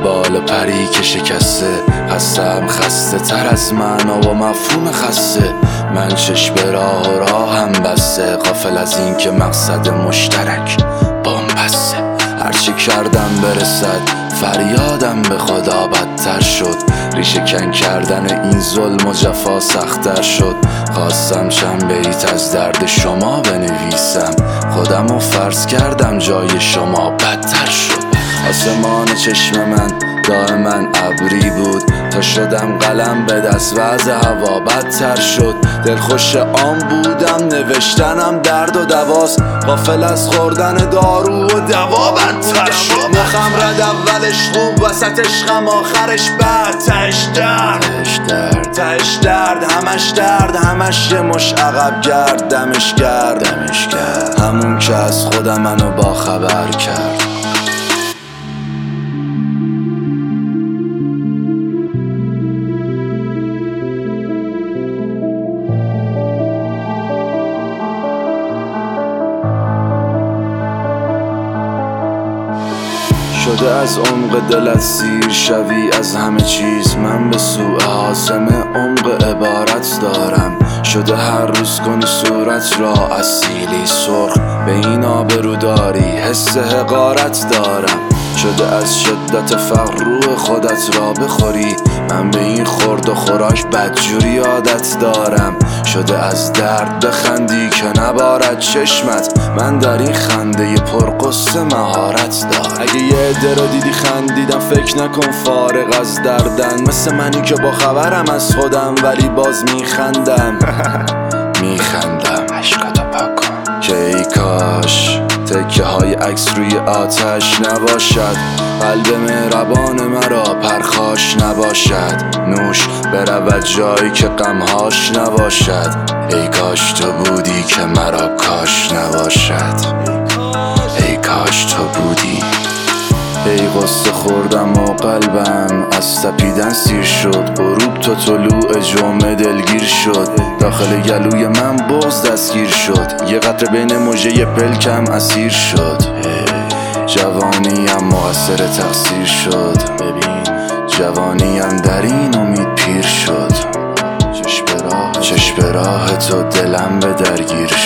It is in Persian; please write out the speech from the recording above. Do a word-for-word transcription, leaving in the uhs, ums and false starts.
بال پری که شکسته، خستم خسته تر از معنا و مفهوم خسته. من چشم به راه و راه هم بسته، غافل از این که مقصد مشترک بن‌بسته. هرچی کردم برسد فریادم به خدا بدتر شد، ریشه کن کردن این ظلم و جفا سخت‌تر شد. خواستم چند بیت از درد شما بنویسم، خودم رو فرض کردم جای شما بدتر شد. آسمان چشم من دائما ابری بود، تا شدم قلم به دست وضع هوا بدتر شد. دلخوش آن بودم نوشتنم درد و دواست، غافل از خوردن دارو و دوا بدتر شد. نخم رد اولش خوب، وسط عشقم آخرش بد. تهش درد تهش درد همش درد، همش یه مش عقب گرد. دمش گرد همون که از خودم منو با خبر کرد. شده از عمق دلت سیر شوی از همه چیز، من به سوء حاسمه عمق عبارت دارم. شده هر روز کنی صورت را از سیلی سرخ، به این آبرو داری حس حقارت دارم. شده از شدت فقر روح خودت را بخوری، من به این خورد و خوراک بدجوری عادت دارم. شده از درد بخندی که نبارد چشمت، من در این خنده پرقصه مهارت دارم. اگه یه عده رو دیدی خندیدم فکر نکن فارغ از دردن، مثل منی که با خبرم از خودم ولی باز میخندم. میخندم عشقاتو پاک کن که ای کاش تکه های عکس روی آتش نباشد، قلب مهربان مرا پرخاش نباشد. نوش برود جایی که غمهاش نباشد، ای کاش تو بودی که مرا کاش نباشد. ای کاش تو بودی. ای غصه خوردم و قلبم از تپیدن سیر شد، غروب تا طلوع جمعه دلگیر شد. داخل گلوی من بغض دستگیر شد، یه قطره بین موجه پلکم اسیر شد. جوانیم مقصر تقصیر شد، ببین جوانیم در این امید پیر شد. چشم به راه تو دلم به درگیر